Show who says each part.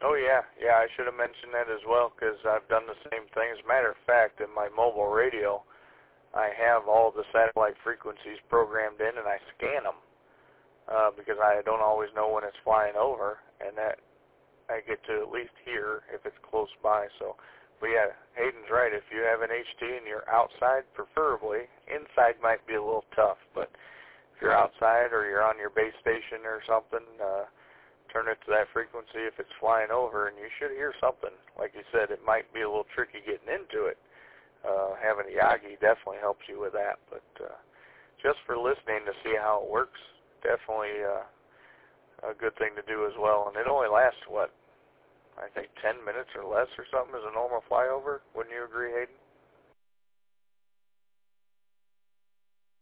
Speaker 1: Oh, yeah. Yeah, I should have mentioned that as well because I've done the same thing. As a matter of fact, in my mobile radio, I have all the satellite frequencies programmed in, and I scan them because I don't always know when it's flying over, and that I get to at least hear if it's close by. So, but yeah, Hayden's right. If you have an HT and you're outside, preferably, inside might be a little tough, but if you're outside or you're on your base station or something, turn it to that frequency if it's flying over, and you should hear something. Like you said, it might be a little tricky getting into it. Having a Yagi definitely helps you with that, but just for listening to see how it works, definitely a good thing to do as well. And it only lasts, what, I think 10 minutes or less or something as a normal flyover. Wouldn't you agree, Hayden?